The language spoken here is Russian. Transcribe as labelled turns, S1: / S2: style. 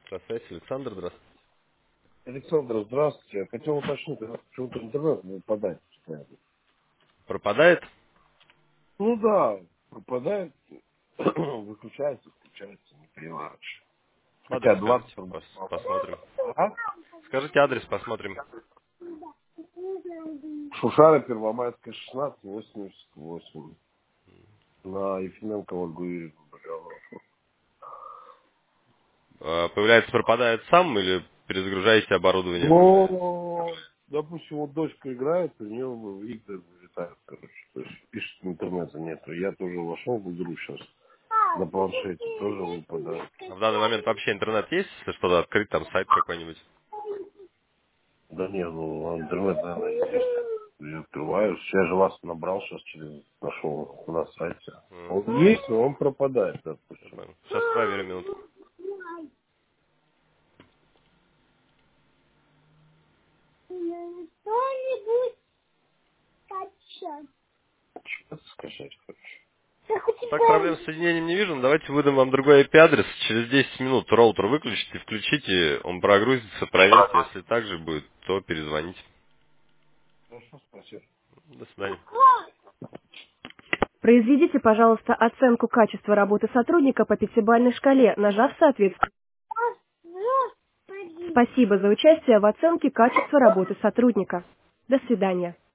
S1: Здравствуйте, Александр, здравствуйте.
S2: Александр, здравствуйте. Я хотел уточнить, у нас почему-то интернет не выпадает постоянно.
S1: Пропадает?
S2: Ну да, пропадает, выключается, включается, не понимаю.
S1: Адрес
S2: Хотя 20
S1: скажите,
S2: рублей.
S1: посмотрим.
S2: А?
S1: Скажите адрес, посмотрим.
S2: Шушара, Первомайская, 16, 88. На Ефименко Лагуирь.
S1: Появляется, пропадает сам или перезагружаете оборудование?
S2: Ну, допустим, вот дочка играет, у нее игры вылетают, короче. То есть пишет, интернета нету. Я тоже вошел в игру сейчас. На планшете тоже выпадает.
S1: А в данный момент вообще интернет есть, если что-то открыть, там сайт какой-нибудь?
S2: Да не, ну интернет, наверное, есть. Я открываю. Я же вас набрал сейчас через нашел на сайте. Он
S1: Мгм.
S2: есть, но он пропадает,
S1: Я
S2: допустим.
S1: понял. Сейчас проверю минутку.
S3: Что-нибудь скачать.
S2: Что ты скачать хочешь?
S3: Так у
S1: Так, проблем с
S3: тебя...
S1: соединением не вижу, но давайте выдам вам другой IP-адрес. Через 10 минут роутер выключите, включите, он прогрузится, проверьте. Если так же будет, то перезвоните.
S2: Хорошо, спасибо.
S1: До свидания.
S3: Произведите, пожалуйста, оценку качества работы сотрудника по пятибалльной шкале, нажав соответственно. Спасибо за участие в оценке качества работы сотрудника. До свидания.